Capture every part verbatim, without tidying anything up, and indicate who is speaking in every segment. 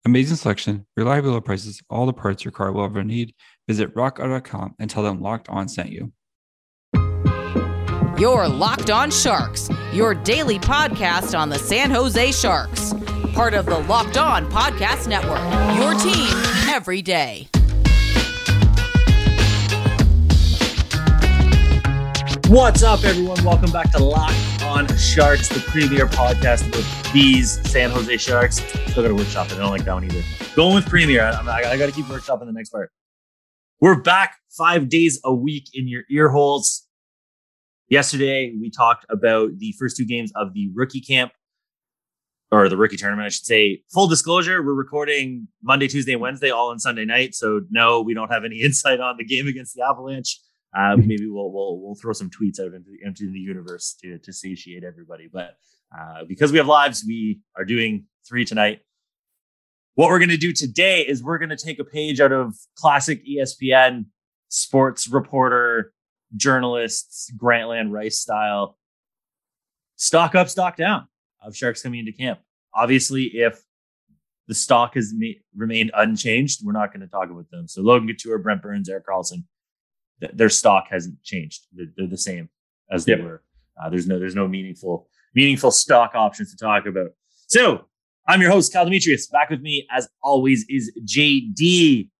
Speaker 1: Amazing selection, reliable low prices, all the parts your car will ever need. Visit rock auto dot com and tell them Locked On sent you.
Speaker 2: You're Locked On Sharks, your daily podcast on the San Jose Sharks. Part of the Locked On Podcast Network, your team every day.
Speaker 3: What's up, everyone? Welcome back to Locked On Sharks, the premier podcast about these San Jose Sharks. Still got to workshop it. I don't like that one either. Going with premier. I, I, I got to keep workshopping the next part. We're back five days a week in your ear holes. Yesterday, we talked about the first two games of the rookie camp, or the rookie tournament, I should say. Full disclosure, we're recording Monday, Tuesday, Wednesday, all on Sunday night. So no, we don't have any insight on the game against the Avalanche. Uh, maybe we'll we'll we'll throw some tweets out into the, into the universe to to satiate everybody. But uh, because we have lives, we are doing three tonight. What we're going to do today is we're going to take a page out of classic E S P N sports reporter, journalists, Grantland Rice style. Stock up, stock down of Sharks coming into camp. Obviously, if the stock has ma- remained unchanged, we're not going to talk about them. So Logan Couture, Brent Burns, Erik Karlsson, th- their stock hasn't changed. They're, they're the same as they yep. were. Uh, there's no there's no meaningful meaningful stock options to talk about. So I'm your host, Kyle Demetrius. Back with me, as always, is J D.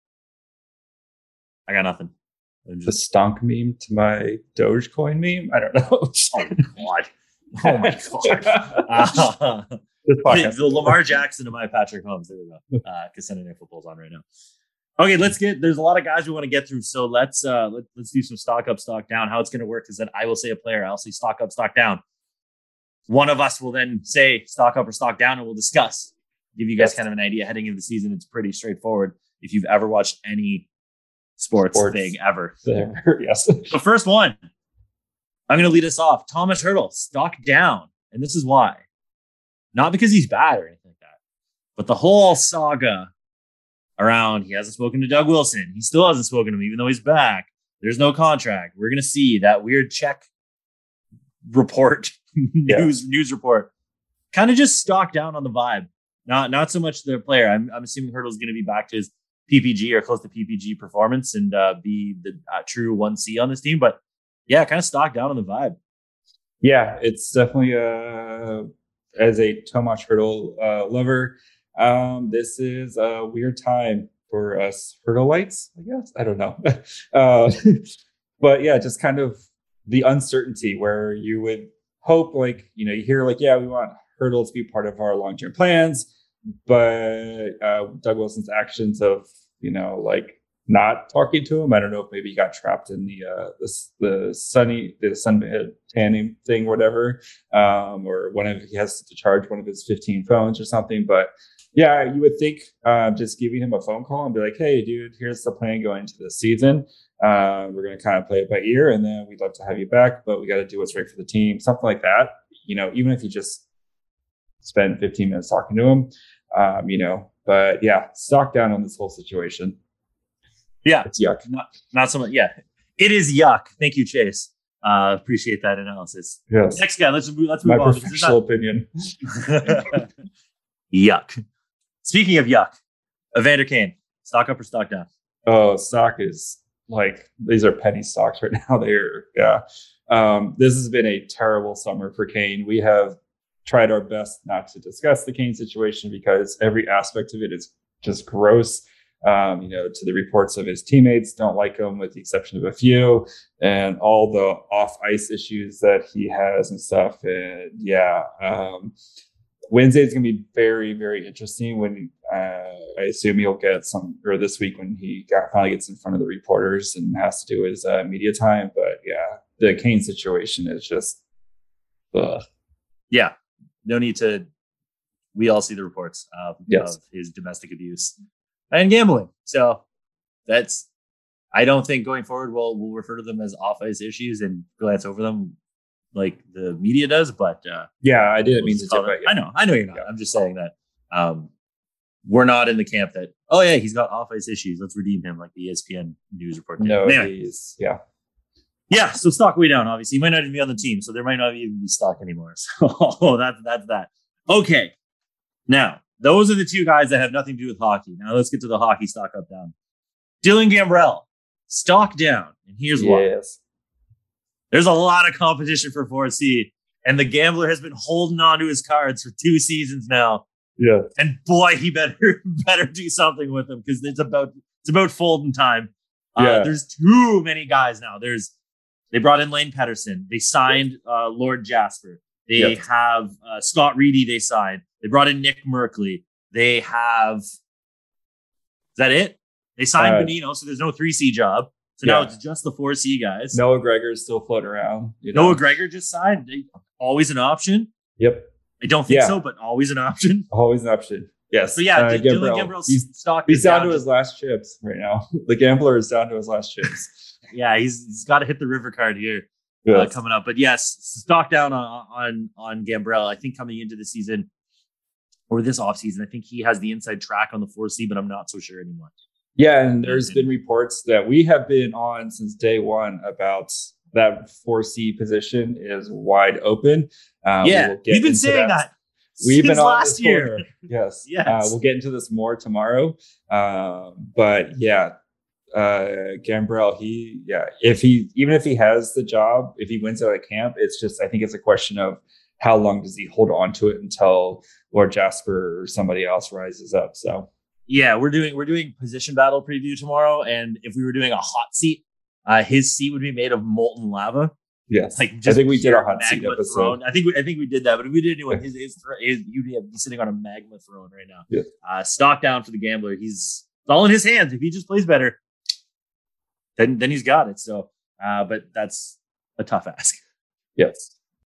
Speaker 3: I got nothing.
Speaker 1: The stonk meme to my Dogecoin meme? I don't know.
Speaker 3: Oh, God. Oh, my God. Uh, the, the Lamar Jackson to my Patrick Holmes. There we go. Because uh, Sunday Night Football's on right now. Okay, let's get, there's a lot of guys we want to get through. So let's uh, let, let's do some stock up, stock down. How it's going to work is that I will say a player. I'll say stock up, stock down. One of us will then say stock up or stock down, and we'll discuss. Give you guys yes. kind of an idea heading into the season. It's pretty straightforward. If you've ever watched any sports, sports thing ever.
Speaker 1: There. Yes.
Speaker 3: The first one, I'm going to lead us off. Thomas Hertl, stock down. And this is why. Not because he's bad or anything like that, but the whole saga around he hasn't spoken to Doug Wilson. He still hasn't spoken to him, even though he's back. There's no contract. We're going to see that weird check report,
Speaker 1: yeah.
Speaker 3: news news report. Kind of just stock down on the vibe. Not, not so much the player. I'm, I'm assuming Hertl's going to be back to his P P G or close to P P G performance and uh, be the uh, true one C on this team. But yeah, kind of stock down on the vibe.
Speaker 1: Yeah, it's definitely uh, as a Tomas Hertl uh, lover, um, this is a weird time for us Hertlites, I guess. I don't know. uh, but yeah, just kind of the uncertainty where you would hope, like, you know, you hear like, yeah, we want Hertl to be part of our long-term plans. But uh, Doug Wilson's actions of, you know, like not talking to him. I don't know if maybe he got trapped in the uh, the, the sunny the sun tanning thing, whatever, um, or one of he has to charge one of his fifteen phones or something. But yeah, you would think uh, just giving him a phone call and be like, "Hey, dude, here's the plan going into the season. Uh, we're going to kind of play it by ear, and then we'd love to have you back, but we got to do what's right for the team." Something like that. You know, even if you just spend fifteen minutes talking to him. Um, you know, but yeah, stock down on this whole situation.
Speaker 3: Yeah,
Speaker 1: it's yuck.
Speaker 3: Not, not so much. Yeah, it is yuck. Thank you, Chase. Uh, appreciate that analysis.
Speaker 1: Yes.
Speaker 3: Next guy, let's let's move
Speaker 1: My
Speaker 3: on.
Speaker 1: My professional not... opinion.
Speaker 3: Yuck. Speaking of yuck, Evander Kane, stock up or stock down?
Speaker 1: Oh, stock is like these are penny stocks right now. They're yeah. Um, this has been a terrible summer for Kane. We have tried our best not to discuss the Kane situation because every aspect of it is just gross. Um, you know, to the reports of his teammates don't like him with the exception of a few, and all the off ice issues that he has and stuff. And yeah, um, Wednesday is going to be very, very interesting when uh, I assume he'll get some, or this week when he got, finally gets in front of the reporters and has to do his uh, media time. But yeah, the Kane situation is just, ugh.
Speaker 3: Yeah. No need to. We all see the reports uh,
Speaker 1: yes.
Speaker 3: of his domestic abuse and gambling. So that's. I don't think going forward we'll we'll refer to them as off ice issues and glance over them like the media does. But uh,
Speaker 1: yeah, I didn't
Speaker 3: we'll
Speaker 1: mean to. Tip it,
Speaker 3: I know, I know you're not. Yeah. I'm just saying that um, we're not in the camp that. Oh yeah, he's got off ice issues. Let's redeem him, like the E S P N news report did.
Speaker 1: No,
Speaker 3: anyway.
Speaker 1: he's yeah.
Speaker 3: Yeah, so stock way down, obviously. He might not even be on the team, so there might not even be stock anymore. So that's that's that. Okay. Now, those are the two guys that have nothing to do with hockey. Now let's get to the hockey stock up down. Dylan Gambrell, stock down. And here's why.
Speaker 1: Yes.
Speaker 3: There's a lot of competition for four C, and the Gambler has been holding on to his cards for two seasons now.
Speaker 1: Yeah.
Speaker 3: And boy, he better better do something with them because it's about it's about folding time. Uh,
Speaker 1: Yeah.
Speaker 3: There's too many guys now. There's they brought in Lane Pedersen. They signed uh, Lord Jasper. They
Speaker 1: Yep.
Speaker 3: have uh, Scott Reedy. They signed. They brought in Nick Merkley. They have. Is that it? They signed
Speaker 1: Uh,
Speaker 3: Benino, so there's no three C job. So
Speaker 1: yeah.
Speaker 3: now it's just the four C guys.
Speaker 1: Noah Gregor's still floating around. You know?
Speaker 3: Noah Gregor just signed. They, always an option.
Speaker 1: Yep.
Speaker 3: I don't think
Speaker 1: Yeah.
Speaker 3: so, but always an option.
Speaker 1: Always an option. Yes.
Speaker 3: So yeah,
Speaker 1: Uh,
Speaker 3: D- Dylan
Speaker 1: Gambrell,
Speaker 3: Gambrell's
Speaker 1: He's,
Speaker 3: stock
Speaker 1: he's
Speaker 3: is
Speaker 1: down
Speaker 3: down
Speaker 1: to his last chips right now. The Gambler is down to his last chips.
Speaker 3: Yeah, he's he's got to hit the river card here uh,
Speaker 1: Yes.
Speaker 3: coming up. But yes, stock down on on on Gambrell. I think coming into the season or this offseason, I think he has the inside track on the four C, but I'm not so sure anymore.
Speaker 1: Yeah, and there's been reports that we have been on since day one about that four C position is wide open. Uh, we
Speaker 3: yeah,
Speaker 1: will get
Speaker 3: we've been
Speaker 1: into
Speaker 3: saying that,
Speaker 1: We've
Speaker 3: since
Speaker 1: been on
Speaker 3: last
Speaker 1: this
Speaker 3: year.
Speaker 1: corner. Yes.
Speaker 3: Yes.
Speaker 1: Uh, we'll get into this more tomorrow. Uh, but yeah, uh, Gambrell, he, yeah, if he, even if he has the job, if he wins out at camp, it's just, I think it's a question of how long does he hold on to it until Lord Jasper or somebody else rises up. So,
Speaker 3: Yeah, we're doing we're doing position battle preview tomorrow, and if we were doing a hot seat, uh, his seat would be made of molten lava.
Speaker 1: yes,
Speaker 3: Like
Speaker 1: I
Speaker 3: just
Speaker 1: think we did
Speaker 3: pure
Speaker 1: a hot seat
Speaker 3: magma
Speaker 1: episode.
Speaker 3: throne. I think we, I think we did that, but if we did anyone, his, his, his you'd be sitting on a magma throne right now.
Speaker 1: Yeah.
Speaker 3: Uh, stock down for the Gambler. He's it's all in his hands. If he just plays better, then then he's got it. So, uh, but that's a tough ask.
Speaker 1: Yes.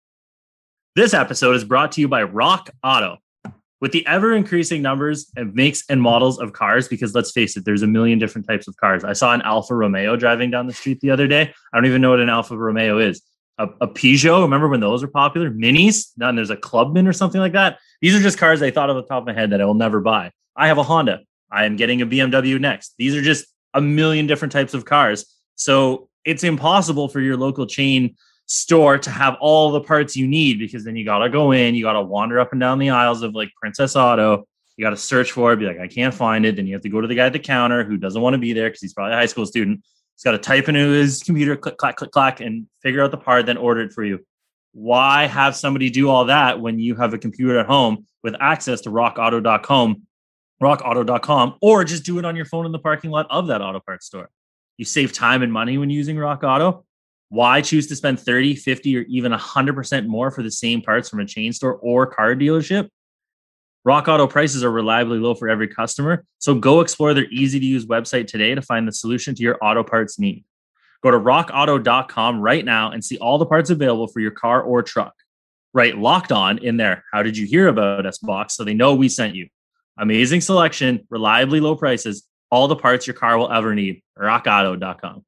Speaker 3: This episode is brought to you by Rock Auto. With the ever-increasing numbers of makes and models of cars, because let's face it, there's a million different types of cars. I saw an Alfa Romeo driving down the street the other day. I don't even know what an Alfa Romeo is. A, a Peugeot, remember when those were popular? Minis? Then there's a Clubman or something like that. These are just cars I thought off the top of my head that I will never buy. I have a Honda. I am getting a B M W next. These are just a million different types of cars. So it's impossible for your local chain store to have all the parts you need, because then you got to go in, you got to wander up and down the aisles of like Princess Auto. You got to search for it, be like, I can't find it. Then you have to go to the guy at the counter who doesn't want to be there because he's probably a high school student. He's got to type into his computer, click, clack, click, clack, and figure out the part, then order it for you. Why have somebody do all that when you have a computer at home with access to rock auto dot com, rock auto dot com, or just do it on your phone in the parking lot of that auto parts store? You save time and money when using Rock Auto. Why choose to spend thirty, fifty, or even one hundred percent more for the same parts from a chain store or car dealership? Rock Auto prices are reliably low for every customer, so go explore their easy-to-use website today to find the solution to your auto parts need. Go to rock auto dot com right now and see all the parts available for your car or truck. Write Locked On in there. How did you hear about us box so they know we sent you? Amazing selection, reliably low prices, all the parts your car will ever need. rock auto dot com.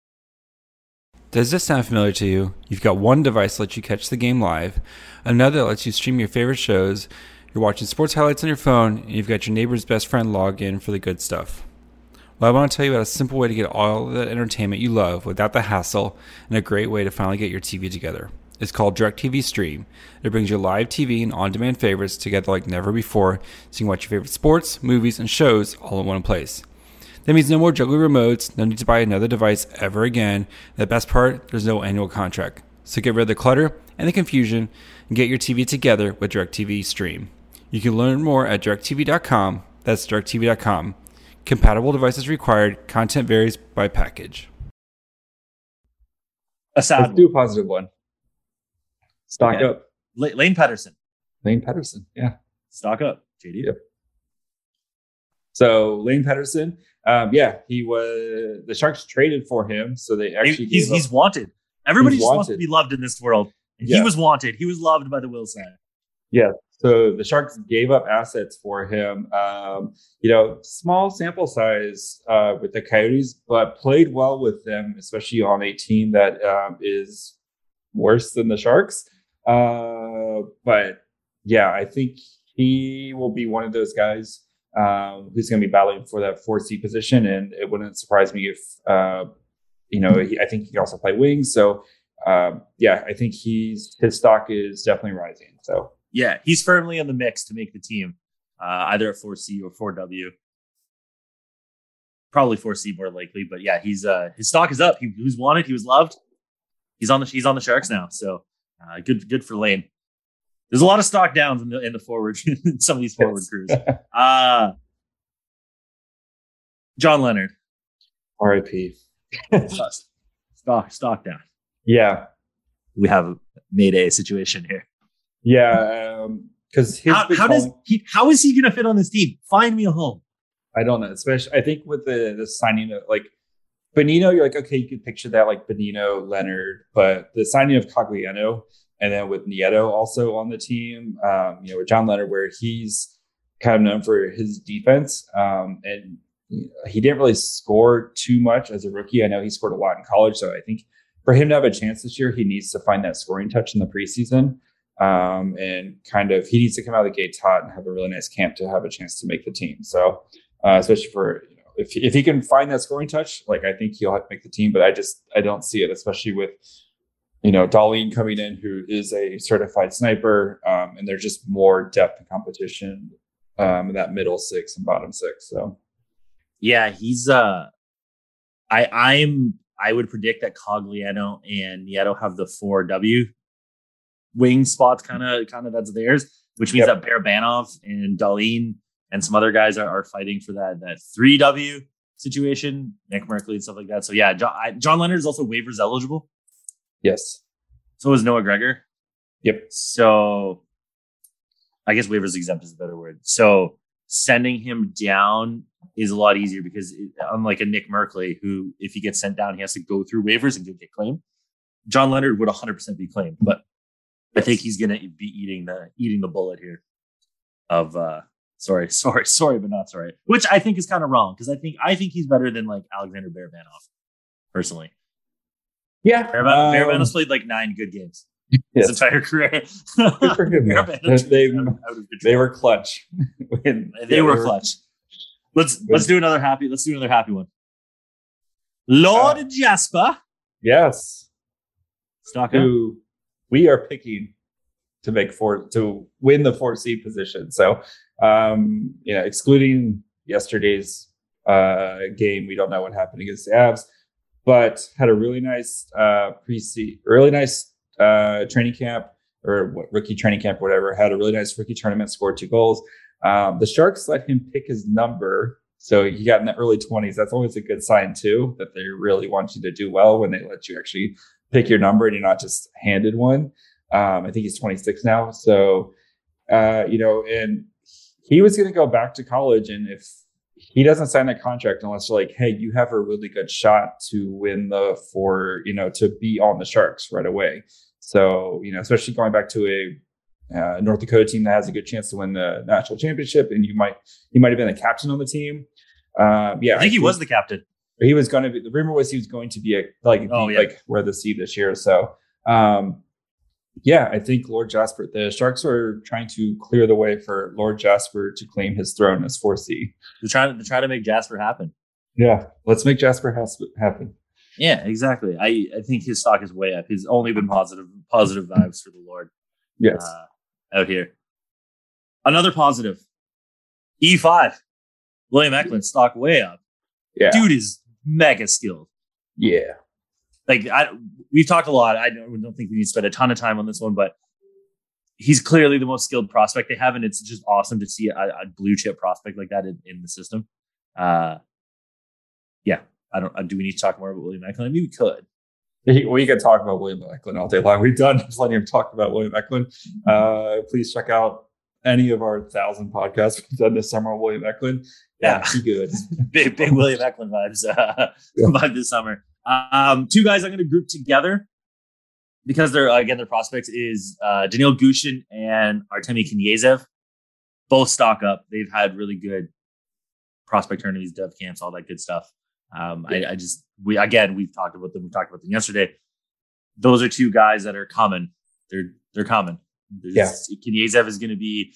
Speaker 4: Does this sound familiar to you? You've got one device that lets you catch the game live, another that lets you stream your favorite shows, you're watching sports highlights on your phone, and you've got your neighbor's best friend log in for the good stuff. Well, I want to tell you about a simple way to get all the entertainment you love without the hassle, and a great way to finally get your T V together. It's called DirecTV Stream. It brings your live T V and on-demand favorites together like never before, so you can watch your favorite sports, movies, and shows all in one place. That means no more juggling remotes, no need to buy another device ever again. And the best part, there's no annual contract. So get rid of the clutter and the confusion and get your T V together with DirecTV Stream. You can learn more at direct t v dot com. That's direct t v dot com. Compatible devices required. Content varies by package.
Speaker 3: A sad
Speaker 1: Let's
Speaker 3: one.
Speaker 1: do a positive one. Stock
Speaker 3: Okay.
Speaker 1: up.
Speaker 3: La- Lane Pedersen.
Speaker 1: Lane Pedersen. Yeah.
Speaker 3: Stock up, J D.
Speaker 1: Yep. So Lane Pedersen, um, yeah, he was the Sharks traded for him, so they actually
Speaker 3: He- he's,
Speaker 1: gave
Speaker 3: he's
Speaker 1: up-
Speaker 3: wanted. Everybody
Speaker 1: He's
Speaker 3: just wants to
Speaker 1: wanted.
Speaker 3: be loved in this world. And
Speaker 1: Yeah.
Speaker 3: he was wanted. He was loved by the Will side.
Speaker 1: Yeah. So the Sharks gave up assets for him. Um, you know, small sample size uh, with the Coyotes, but played well with them, especially on a team that um, is worse than the Sharks. Uh, but yeah, I think he will be one of those guys um, who's going to be battling for that four C position, and it wouldn't surprise me if uh, you know. He, I think he can also play wings. So um, yeah, I think he's his stock is definitely rising. So.
Speaker 3: Yeah, he's firmly in the mix to make the team. uh, either at four C or four W. Probably four C more likely, but yeah, he's uh, his stock is up. He, he was wanted, he was loved. He's on the he's on the Sharks now, so uh, good good for Lane. There's a lot of stock downs in the in the forward in some of these forward crews. Uh John Leonard,
Speaker 1: R I P
Speaker 3: stock stock down.
Speaker 1: Yeah,
Speaker 3: we have a Mayday situation here.
Speaker 1: Yeah, because um,
Speaker 3: how, how does he? How is he going to fit on this team? Find me a home.
Speaker 1: I don't know. Especially, I think with the the signing of like Bonino, you're like, okay, you could picture that like Bonino, Leonard, but the signing of Cogliano, and then with Nieto also on the team, um, you know, with John Leonard, where he's kind of known for his defense, um, and he didn't really score too much as a rookie. I know he scored a lot in college, so I think for him to have a chance this year, he needs to find that scoring touch in the preseason, um, and kind of he needs to come out of the gates hot and have a really nice camp to have a chance to make the team. So, uh, especially for you know, if if he can find that scoring touch, like I think he'll have to make the team. But I just I don't see it, especially with you know Dahlin coming in, who is a certified sniper, um, and there's just more depth and competition um, in that middle six and bottom six. So.
Speaker 3: Yeah, he's uh I I'm I would predict that Cogliano and Nieto have the four W wing spots kind of kind of that's theirs, which means yep. that Barabanov and Dahlin and some other guys are, are fighting for that that three W situation, Nick Merkley and stuff like that. So yeah, John, I, John Leonard is also waivers eligible.
Speaker 1: Yes.
Speaker 3: So is Noah Gregor.
Speaker 1: Yep.
Speaker 3: So I guess waivers exempt is a better word. So sending him down is a lot easier because it, unlike a Nick Merkley, who if he gets sent down, he has to go through waivers and get, get claimed. John Leonard would one hundred percent be claimed, but I think he's going to be eating the eating the bullet here. Of uh, sorry, sorry, sorry, but not sorry. Which I think is kind of wrong because I think I think he's better than like Alexander Barabanov, personally.
Speaker 1: Yeah,
Speaker 3: Barabanov, um, Barabanov's played like nine good games. His yes. entire career.
Speaker 1: Good for him. they, they were clutch.
Speaker 3: they yeah, were clutch. Let's let's do another happy. Let's do another happy one. Lord uh, Jasper.
Speaker 1: Yes.
Speaker 3: Stock
Speaker 1: who we are picking to make four to win the four C position. So um, you know, excluding yesterday's uh, game, we don't know what happened against the Avs, but had a really nice uh, pre-season, really nice uh, training camp or what, rookie training camp, whatever. Had a really nice rookie tournament, scored two goals. Um, the Sharks let him pick his number. So he got in the early twenties. That's always a good sign, too, that they really want you to do well when they let you actually pick your number and you're not just handed one. Um, I think he's twenty-six now. So, uh, you know, and he was going to go back to college. And if he doesn't sign that contract unless you're like, hey, you have a really good shot to win the four, you know, to be on the Sharks right away. So, you know, especially going back to a Uh, North Dakota team that has a good chance to win the national championship, and you might he might have been the captain on the team. Um, yeah,
Speaker 3: I think I he think was the captain.
Speaker 1: He was going to be. The rumor was he was going to be a, like
Speaker 3: oh,
Speaker 1: be,
Speaker 3: yeah.
Speaker 1: like wear the C this year. So um, yeah, I think Lord Jasper. The Sharks are trying to clear the way for Lord Jasper to claim his throne as four C.
Speaker 3: They're trying to try to make Jasper happen.
Speaker 1: Yeah, let's make Jasper has, happen.
Speaker 3: Yeah, exactly. I, I think his stock is way up. He's only been positive positive vibes for the Lord.
Speaker 1: Yes.
Speaker 3: Uh, out here. Another positive. E five. William Eklund stock way up.
Speaker 1: Yeah.
Speaker 3: Dude is mega skilled.
Speaker 1: Yeah.
Speaker 3: Like I we've talked a lot. I don't, don't think we need to spend a ton of time on this one, but he's clearly the most skilled prospect they have, and it's just awesome to see a, a blue chip prospect like that in, in the system. Uh yeah. I don't uh, do we need to talk more about William Eklund? I mean, we could.
Speaker 1: We can talk about William Eklund all day long. We've done plenty of talk about William Eklund. Uh, please check out any of our thousand podcasts we've done this summer on William Eklund. Yeah, yeah. Be good.
Speaker 3: big, big William Eklund vibes, uh, yeah. vibe this summer. Um, two guys I'm going to group together because they're, uh, again, their prospects is uh, Daniil Gushin and Artemi Knyazev. Both stock up. They've had really good prospect tournaments, dev camps, all that good stuff. Um, yeah. I, I just, we, again, we've talked about them. We talked about them yesterday. Those are two guys that are common. They're, they're common.
Speaker 1: Yeah.
Speaker 3: Knyazev is going to be,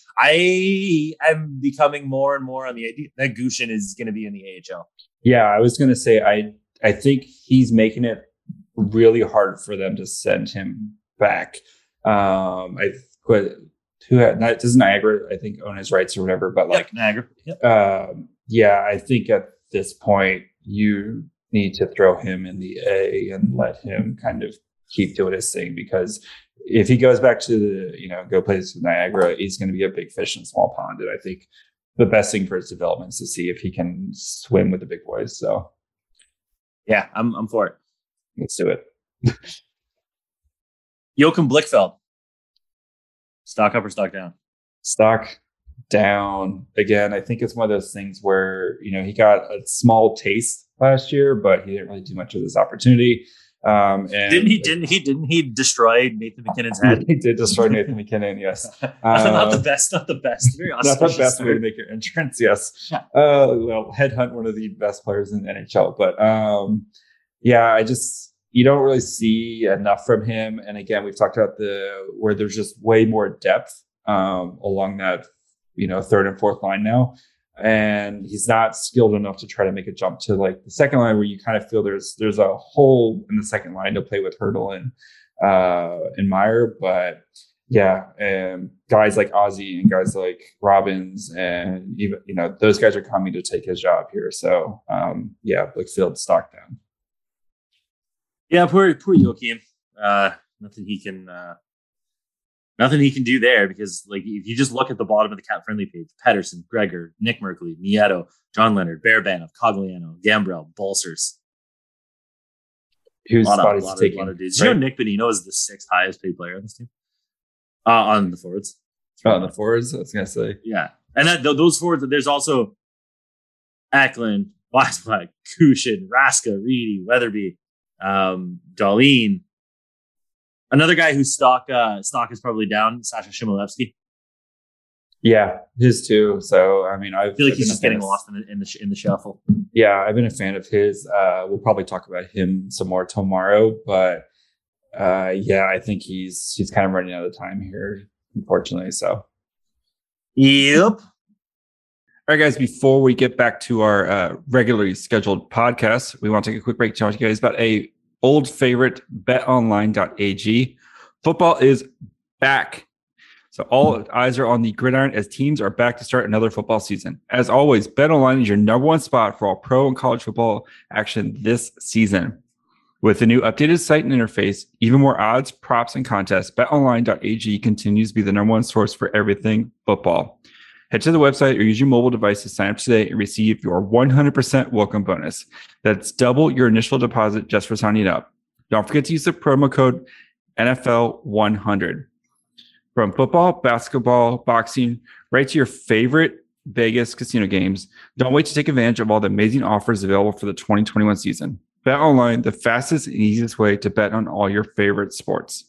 Speaker 3: I am becoming more and more on the idea that Gushin is going to be in the A H L.
Speaker 1: Yeah. I was going to say, I, I think he's making it really hard for them to send him back. Um, I, who had, not, does Niagara, I think, own his rights or whatever, but like,
Speaker 3: yep, Niagara. Yep.
Speaker 1: Um, yeah, I think at this point, you need to throw him in the A and let him kind of keep doing his thing, because if he goes back to the, you know, go play with Niagara, he's going to be a big fish in a small pond. And I think the best thing for his development is to see if he can swim with the big boys. So,
Speaker 3: yeah, I'm I'm for it.
Speaker 1: Let's do it.
Speaker 3: Joachim Blichfeld. Stock up or stock down?
Speaker 1: Stock down. Again, I think it's one of those things where, you know, he got a small taste last year, but he didn't really do much of this opportunity. Um, and
Speaker 3: didn't he? Didn't he? Didn't he destroy Nathan McKinnon's head?
Speaker 1: He did destroy Nathan McKinnon. Yes,
Speaker 3: uh,
Speaker 1: uh,
Speaker 3: not the best. Not the best. Very
Speaker 1: not the best way to make your entrance. Yes. Uh, well, headhunt one of the best players in the N H L, but um, yeah, I just you don't really see enough from him. And again, we've talked about the where there's just way more depth um, along that, you know, third and fourth line now. And he's not skilled enough to try to make a jump to like the second line, where you kind of feel there's there's a hole in the second line to play with Hertl and uh, and Meyer. But yeah, and guys like Ozzy and guys like Robbins and even, you know, those guys are coming to take his job here. So um, yeah, Blichfeld stock down.
Speaker 3: Yeah, poor poor Joachim. Uh, nothing he can. Uh... Nothing he can do there, because like if you just look at the bottom of the cap friendly page, Pettersson, Gregor, Nick Merkley, Nieto, John Leonard, Barabanov, Cogliano, Gambrell, Bolsers.
Speaker 1: Whose
Speaker 3: spot
Speaker 1: spot
Speaker 3: is
Speaker 1: is
Speaker 3: he
Speaker 1: taking?
Speaker 3: taking? Did you know Nick Bonino is the sixth highest paid player on this team? Uh, on the forwards.
Speaker 1: Oh, on the forwards, I was gonna say.
Speaker 3: Yeah, and that, th- those forwards. There's also Eklund, Weisblack, Kushin, Raska, Reedy, Weatherby, um, Darlene. Another guy whose stock uh, stock is probably down, Sasha Shimolevsky.
Speaker 1: Yeah, his too. So I mean, I've,
Speaker 3: I feel like
Speaker 1: I've
Speaker 3: he's
Speaker 1: been
Speaker 3: just
Speaker 1: a fan
Speaker 3: getting
Speaker 1: of-
Speaker 3: lost in the in the, sh- in the shuffle.
Speaker 1: Yeah, I've been a fan of his. Uh, we'll probably talk about him some more tomorrow, but uh, yeah, I think he's he's kind of running out of time here, unfortunately. So,
Speaker 3: Yep.
Speaker 4: All right, guys, before we get back to our uh, regularly scheduled podcast, we want to take a quick break to talk to you guys about a old favorite, bet online dot a g. Football is back. So all eyes are on the gridiron as teams are back to start another football season. As always, BetOnline is your number one spot for all pro and college football action this season. With the new updated site and interface, even more odds, props, and contests, bet online dot a g continues to be the number one source for everything football. Head to the website or use your mobile device to sign up today and receive your one hundred percent welcome bonus. That's double your initial deposit just for signing up. Don't forget to use the promo code N F L one hundred. From football, basketball, boxing, right to your favorite Vegas casino games, don't wait to take advantage of all the amazing offers available for the twenty twenty-one season. BetOnline, the fastest and easiest way to bet on all your favorite sports.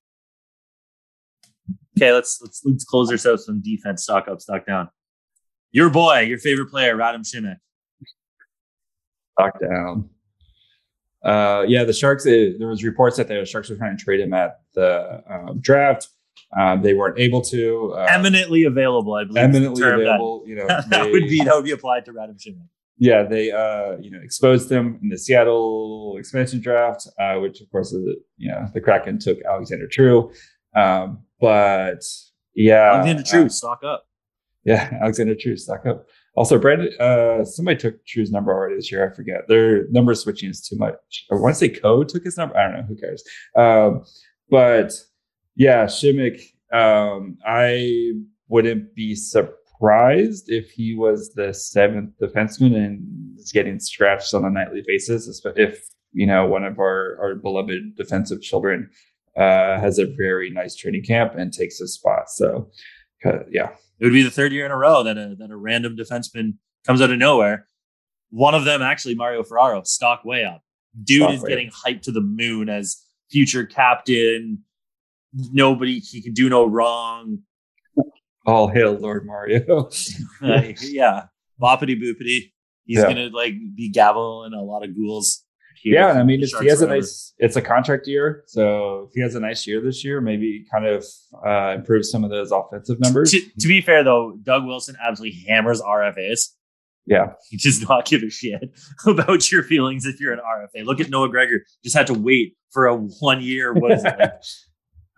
Speaker 3: Okay, let's let's let's close ourselves some defense. Stock up, stock down. Your boy, your favorite player, Radim Šimek.
Speaker 1: stock down. Uh, yeah, the Sharks. It, there was reports that the Sharks were trying to trade him at the um, draft. Um, they weren't able to. Uh,
Speaker 3: Eminently available, I believe.
Speaker 1: eminently available. You know,
Speaker 3: That,
Speaker 1: they,
Speaker 3: that would be that would be applied to Radim Šimek.
Speaker 1: Yeah, they uh, you know exposed them in the Seattle expansion draft, uh, which of course is, you know, the Kraken took Alexander True, um, but yeah,
Speaker 3: Alexander True,
Speaker 1: uh,
Speaker 3: stock up.
Speaker 1: yeah, Alexander True, stock up. Also, Brandon, uh, somebody took True's number already this year. I forget. Their number switching is too much. I want to say Code took his number. I don't know. Who cares? Um, but yeah, Šimek, um, I wouldn't be surprised if he was the seventh defenseman and is getting scratched on a nightly basis. If, you know, one of our, our beloved defensive children uh, has a very nice training camp and takes his spot. So, uh, yeah.
Speaker 3: It would be the third year in a row that a that a random defenseman comes out of nowhere. One of them, actually, Mario Ferraro, stock way up. Dude
Speaker 1: Stock
Speaker 3: is
Speaker 1: way
Speaker 3: getting hyped to the moon as future captain. Nobody, he can do no wrong.
Speaker 1: All hail Lord Mario.
Speaker 3: Uh, yeah, boppity boopity. He's
Speaker 1: Yeah.
Speaker 3: gonna like be Gavel and a lot of ghouls. here
Speaker 1: Yeah,
Speaker 3: for
Speaker 1: and I mean,
Speaker 3: the
Speaker 1: it's, he
Speaker 3: Sharks
Speaker 1: has a
Speaker 3: forever.
Speaker 1: nice. It's a contract year, so if he has a nice year this year, maybe kind of uh, improve some of those offensive numbers.
Speaker 3: To, to be fair, though, Doug Wilson absolutely hammers R F As.
Speaker 1: Yeah,
Speaker 3: He does not give a shit about your feelings if you're an R F A. Look at Noah Gregor. Just had to wait for a one year. What is it? Like,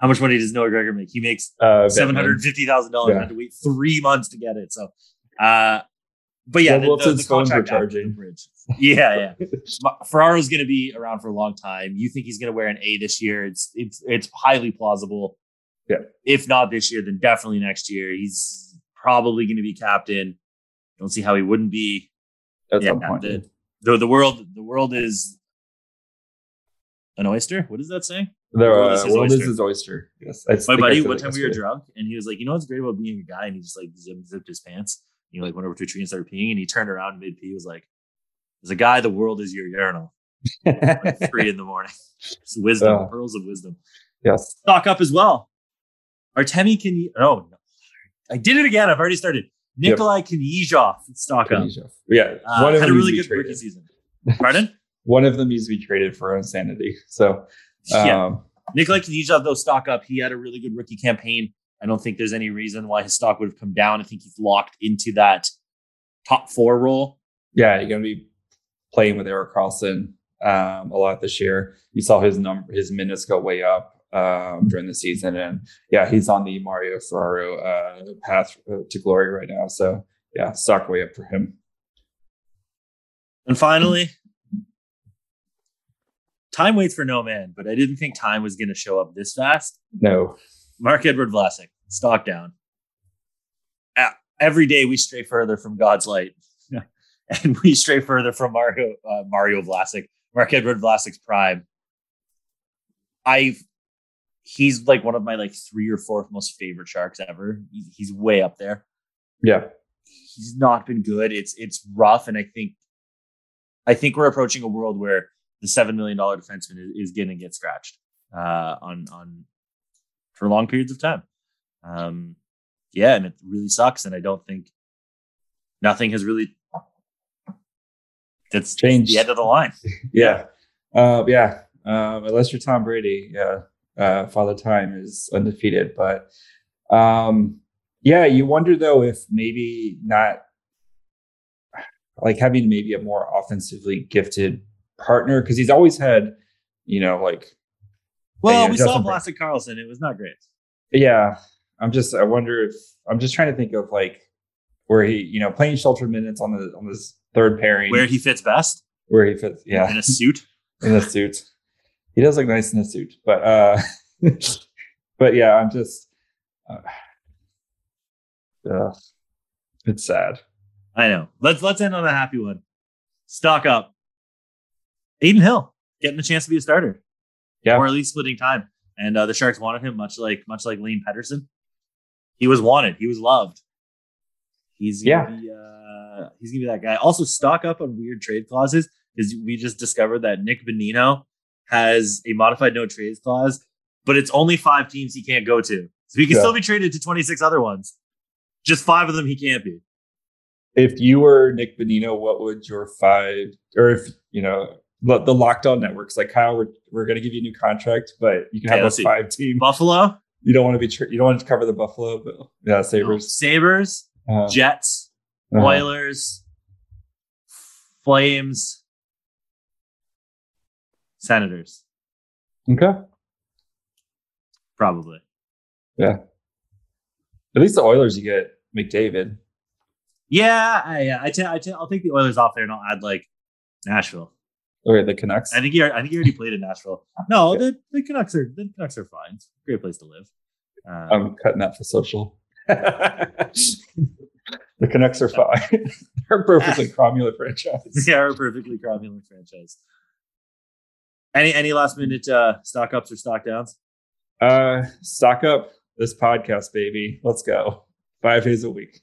Speaker 3: How much money does Noah Gregor make? He makes
Speaker 1: Uh,
Speaker 3: seven hundred fifty thousand dollars.
Speaker 1: Yeah.
Speaker 3: Had to wait three months to get it. So, uh, but yeah,
Speaker 1: Well,
Speaker 3: the, the,
Speaker 1: Wilson's
Speaker 3: the
Speaker 1: phones were
Speaker 3: contract after the
Speaker 1: charging.
Speaker 3: bridge. Yeah, yeah. Ma- Ferraro's going to be around for a long time. You think he's going to wear an A this year? It's it's it's highly plausible.
Speaker 1: Yeah.
Speaker 3: If not this year, then definitely next year. He's probably going to be captain. Don't see how he wouldn't be.
Speaker 1: At
Speaker 3: Yeah,
Speaker 1: some point.
Speaker 3: the, the the world the world is an oyster. What is that saying?
Speaker 1: The
Speaker 3: The world
Speaker 1: uh,
Speaker 3: is his
Speaker 1: world is
Speaker 3: oyster.
Speaker 1: his oyster. Yes. I
Speaker 3: My
Speaker 1: think I
Speaker 3: buddy,
Speaker 1: said
Speaker 3: one
Speaker 1: it
Speaker 3: time we were
Speaker 1: yesterday.
Speaker 3: drunk, and he was like, "You know what's great about being a guy?" And he just like zip, zipped his pants. And he like went over to a tree and started peeing. And he turned around mid pee. Was like, "As a guy, the world is your urinal." Like three in the morning. It's wisdom,
Speaker 1: Oh.
Speaker 3: pearls of wisdom.
Speaker 1: Yes.
Speaker 3: Stock up as well. Artemi can. Oh no, I did it again. I've already started.
Speaker 1: Yep.
Speaker 3: Nikolai Knyzhov, stock up.
Speaker 1: Yeah.
Speaker 3: Uh,
Speaker 1: one of
Speaker 3: had a
Speaker 1: them
Speaker 3: really
Speaker 1: needs
Speaker 3: good
Speaker 1: to be
Speaker 3: rookie
Speaker 1: traded.
Speaker 3: season. Pardon?
Speaker 1: One of them needs to be traded for insanity. So, um,
Speaker 3: Yeah. Nikolai Knyzhov, though, stock up. He had a really good rookie campaign. I don't think there's any reason why his stock would have come down. I think he's locked into that top four role.
Speaker 1: yeah, you're going to be playing with Eric Carlson um, a lot this year. You saw his number, his minutes go way up um, during the season, and yeah, he's on the Mario Ferraro uh, path to glory right now. So, yeah, stock way up for him.
Speaker 3: And finally, time waits for no man, but I didn't think time was going to show up this fast.
Speaker 1: No,
Speaker 3: Mark-Edward Vlasic, stock down. Uh, Every day we stray further from God's light, and we stray further from Mario uh, Mario Vlasic, Mark-Edward Vlasic's prime. I've he's like one of my like three or fourth most favorite Sharks ever. He's, he's way up there.
Speaker 1: yeah,
Speaker 3: He's not been good. It's it's rough, and I think I think we're approaching a world where the seven million dollar defenseman is, is going to get scratched uh, on on for long periods of time. Um, yeah, and it really sucks. And I don't think nothing has really that's
Speaker 1: Changed.
Speaker 3: the end of the line.
Speaker 1: yeah, uh, yeah. Um, unless you're Tom Brady, yeah, uh, Father Time is undefeated. But um, yeah, you wonder though if maybe not like having maybe a more offensively gifted partner, because he's always had, you know, like
Speaker 3: Well,
Speaker 1: Yeah,
Speaker 3: we
Speaker 1: Justin
Speaker 3: saw
Speaker 1: Bra-
Speaker 3: Vlasic Carlson. It was not great.
Speaker 1: yeah. I'm just I wonder if I'm just trying to think of like where he, you know, playing shelter minutes on the on this third pairing
Speaker 3: Where he fits best
Speaker 1: where he fits, yeah,
Speaker 3: in a suit.
Speaker 1: in a suit. He does look nice in a suit, but uh, but yeah, I'm just, uh, uh, it's sad.
Speaker 3: I know. Let's let's end on a happy one. Stock up. Aiden Hill getting the chance to be a starter,
Speaker 1: Yeah,
Speaker 3: or at least splitting time. And uh, the Sharks wanted him, much like much like Lane Pedersen. He was wanted. He was loved. He's gonna
Speaker 1: Yeah.
Speaker 3: be uh, he's gonna be that guy. Also, stock up on weird trade clauses, because we just discovered that Nick Bonino has a modified no trades clause, but it's only five teams he can't go to, so he can
Speaker 1: Yeah.
Speaker 3: still be traded to twenty-six other ones. Just five of them he can't be.
Speaker 1: if you were Nick Bonino, what would your five, or if you know the, the Locked On networks, like Kyle, we're we're going to give you a new contract, but you can
Speaker 3: Okay,
Speaker 1: have
Speaker 3: let's
Speaker 1: a
Speaker 3: see.
Speaker 1: five team.
Speaker 3: Buffalo,
Speaker 1: You don't want to be tr- you don't want to cover the Buffalo, but yeah,
Speaker 3: no,
Speaker 1: Sabres,
Speaker 3: Sabres,
Speaker 1: uh,
Speaker 3: Jets,
Speaker 1: uh,
Speaker 3: Oilers, Flames, Senators,
Speaker 1: okay,
Speaker 3: probably.
Speaker 1: yeah. At least the Oilers, you get McDavid.
Speaker 3: Yeah, I, I, t- I t- I'll take the Oilers off there, and I'll add like Nashville.
Speaker 1: Okay, the Canucks.
Speaker 3: I think he, I think he already played in Nashville. No,
Speaker 1: Yeah.
Speaker 3: the, the Canucks are the Canucks are fine. It's a great place to live. Um,
Speaker 1: I'm cutting that for social. The Canucks are fine. They're a perfectly cromulent franchise.
Speaker 3: they are a perfectly cromulent franchise. Any any last minute uh, stock ups or stock downs?
Speaker 1: Uh, stock up this podcast, baby. Let's go. Five days a week.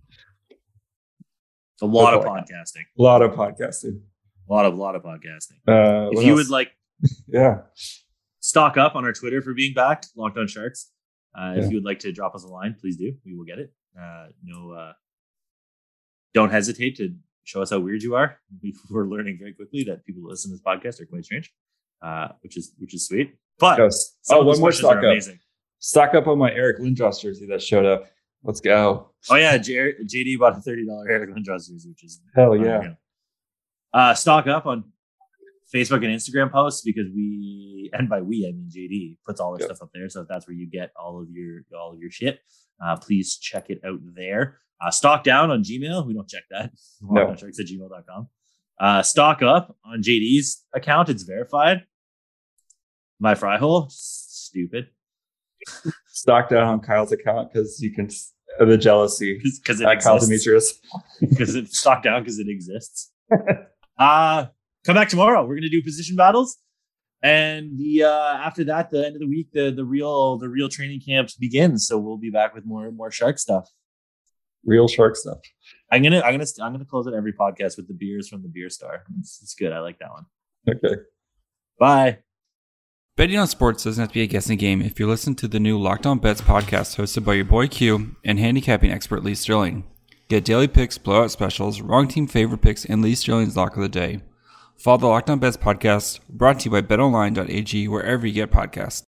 Speaker 3: A lot of
Speaker 1: That's all I got.
Speaker 3: podcasting.
Speaker 1: A lot of podcasting.
Speaker 3: A lot of lot of podcasting.
Speaker 1: Uh,
Speaker 3: If
Speaker 1: what
Speaker 3: you
Speaker 1: else?
Speaker 3: would like
Speaker 1: yeah,
Speaker 3: stock up on our Twitter for being back, Locked On Sharks. Uh,
Speaker 1: Yeah.
Speaker 3: If you would like to drop us a line, please do. We will get it. Uh, no, uh, don't hesitate to show us how weird you are. We, we're learning very quickly that people who listen to this podcast are quite strange, uh, which is which is sweet. But
Speaker 1: Yes.
Speaker 3: some
Speaker 1: Oh,
Speaker 3: of
Speaker 1: one
Speaker 3: those
Speaker 1: more
Speaker 3: questions
Speaker 1: stock
Speaker 3: are
Speaker 1: up.
Speaker 3: amazing.
Speaker 1: Stock up on my Eric Lindros jersey that showed up. Let's go.
Speaker 3: Oh yeah, J- JD bought a thirty dollar Eric Lindros jersey, which is
Speaker 1: Hell
Speaker 3: uh,
Speaker 1: yeah.
Speaker 3: you know. Uh, stock up on Facebook and Instagram posts because we, and by we I mean J D, puts all our yep. stuff up there. So if that's where you get all of your all of your shit, uh, please check it out there. Uh, stock down on Gmail. We don't check that.
Speaker 1: No.
Speaker 3: Sharks at gmail dot com. Uh, stock up on J D's account. It's verified. My fry hole. Stupid.
Speaker 1: Stock down on Kyle's account because you can uh, the jealousy
Speaker 3: because it
Speaker 1: uh,
Speaker 3: exists.
Speaker 1: Kyle Demetrius
Speaker 3: Because it's stock down because it exists. uh come back tomorrow. We're gonna do position battles, and the uh after that, the end of the week, the the real the real training camps begins. So we'll be back with more more shark stuff.
Speaker 1: Real shark stuff.
Speaker 3: I'm gonna I'm gonna I'm gonna close out every podcast with the beers from the Beer Star. It's, it's good. I like that one.
Speaker 1: Okay.
Speaker 3: Bye.
Speaker 4: Betting on sports doesn't have to be a guessing game if you listen to the new Locked On Bets podcast hosted by your boy Q and handicapping expert Lee Sterling. Get daily picks, blowout specials, wrong team favorite picks, and Lee Sterling's lock of the day. Follow the Locked On Bets podcast, brought to you by bet online dot a g wherever you get podcasts.